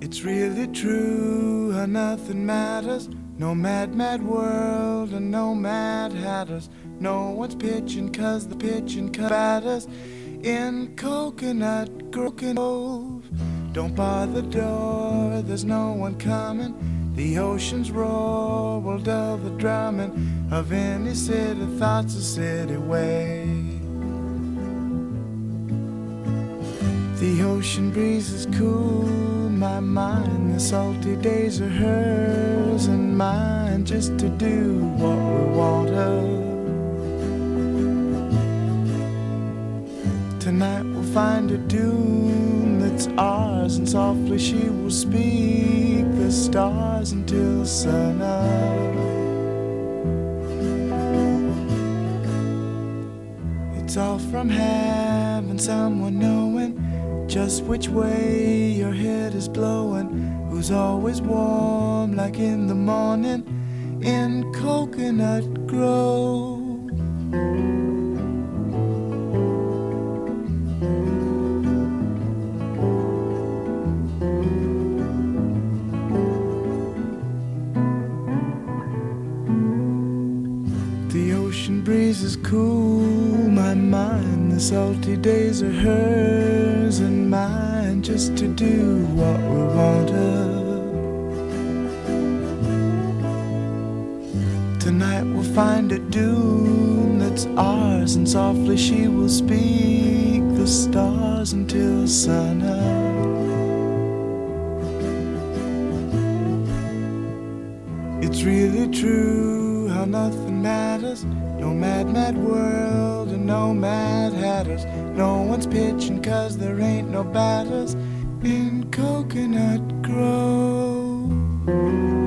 It's really true how nothing matters. No mad, mad world and no mad hatters. No one's pitching 'cause the pitching batters in Coconut Grove. Don't bar the door, there's no one coming. The ocean's roar will dull the drumming of any city thoughts a city way. The ocean breeze is cool my mind. The salty days are hers and mine, just to do what we want her. Tonight we'll find a dune that's ours, and softly she will speak the stars until sun up. It's all from having someone knowing just which way your head is blowing, who's always warm like in the morning in Coconut Grove. The ocean breeze is cool my mind. The salty days are hers and mine, just to do what we want her. Tonight we'll find a dune that's ours, and softly she will speak the stars until sun up. It's really true how nothing matters. No mad, mad world and no mad hatters. No one's pitching 'cause there ain't no batters in Coconut Grove.